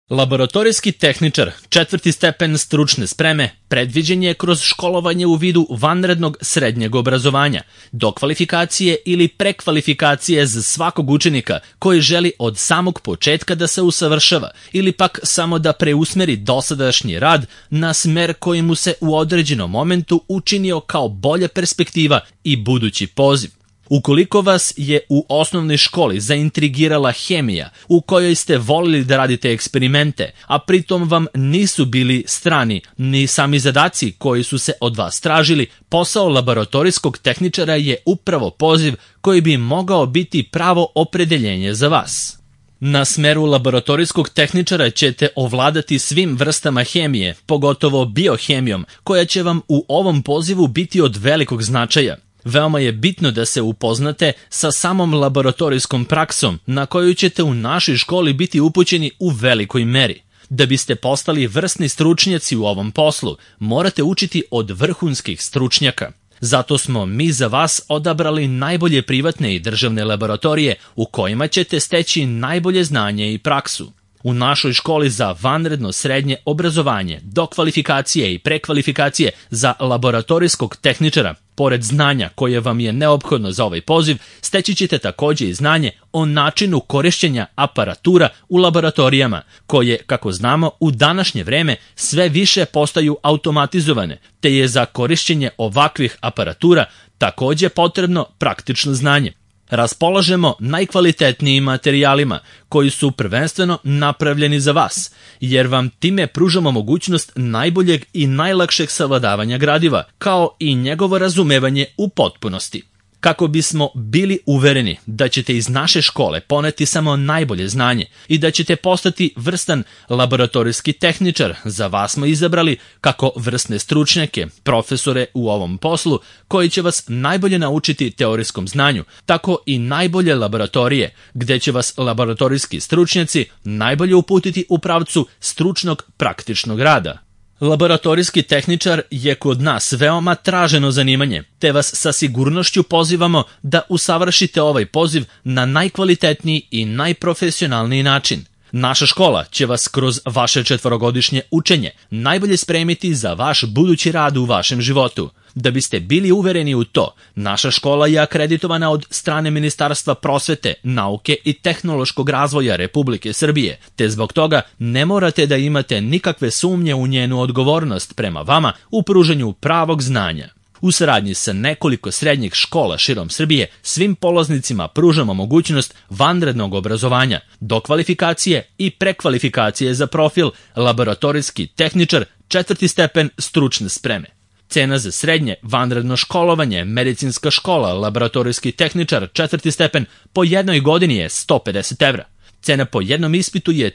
Laboratorijski tehničar, 4. stepen stručne spreme, predviđen je kroz školovanje u vidu vanrednog srednjeg obrazovanja, dokvalifikacije ili prekvalifikacije za svakog učenika koji želi od samog početka da se usavršava ili pak samo da preusmeri dosadašnji rad na smer koji mu se u određenom momentu učinio kao bolja perspektiva i budući poziv. Ukoliko vas je u osnovnoj školi zaintrigirala hemija u kojoj ste volili da radite eksperimente, a pritom vam nisu bili strani ni sami zadaci koji su se od vas tražili, posao laboratorijskog tehničara je upravo poziv koji bi mogao biti pravo opredeljenje za vas. Na smeru laboratorijskog tehničara ćete ovladati svim vrstama hemije, pogotovo biohemijom, koja će vam u ovom pozivu biti od velikog značaja. Veoma je bitno da se upoznate sa samom laboratorijskom praksom na koju ćete u našoj školi biti upućeni u velikoj meri. Da biste postali vrsni stručnjaci u ovom poslu, morate učiti od vrhunskih stručnjaka. Zato smo mi za vas odabrali najbolje privatne i državne laboratorije u kojima ćete steći najbolje znanje i praksu. U našoj školi za vanredno srednje obrazovanje, dokvalifikacije i prekvalifikacije za laboratorijskog tehničara, pored znanja koje vam je neophodno za ovaj poziv, steći ćete također i znanje o načinu korišćenja aparatura u laboratorijama, koje, kako znamo, u današnje vreme sve više postaju automatizovane, te je za korišćenje ovakvih aparatura također potrebno praktično znanje. Raspolažemo najkvalitetnijim materijalima koji su prvenstveno napravljeni za vas, jer vam time pružamo mogućnost najboljeg i najlakšeg savladavanja gradiva, kao i njegovo razumevanje u potpunosti. Kako bismo bili uvereni da ćete iz naše škole poneti samo najbolje znanje i da ćete postati vrstan laboratorijski tehničar, za vas smo izabrali kako vrsne stručnjake, profesore u ovom poslu, koji će vas najbolje naučiti teorijskom znanju, tako i najbolje laboratorije, gde će vas laboratorijski stručnjaci najbolje uputiti u pravcu stručnog praktičnog rada. Laboratorijski tehničar je kod nas veoma traženo zanimanje, te vas sa sigurnošću pozivamo da usavršite ovaj poziv na najkvalitetniji i najprofesionalniji način. Naša škola će vas kroz vaše 4-godišnje učenje najbolje spremiti za vaš budući rad u vašem životu. Da biste bili uvereni u to, naša škola je akreditovana od strane Ministarstva prosvete, nauke i tehnološkog razvoja Republike Srbije, te zbog toga ne morate da imate nikakve sumnje u njenu odgovornost prema vama u pružanju pravog znanja. U saradnji sa nekoliko srednjih škola širom Srbije svim polaznicima pružamo mogućnost vanrednog obrazovanja, dokvalifikacije i prekvalifikacije za profil laboratorijski tehničar 4. stepen stručne spreme. Cena za srednje vanredno školovanje, medicinska škola, laboratorijski tehničar 4. stepen po jednoj godini je 150 evra. Cena po jednom ispitu je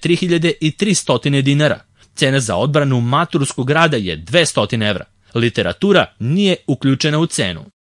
3300 dinara. Cena za odbranu maturskog rada je 200 evra. Literatura nije uključena u cenu.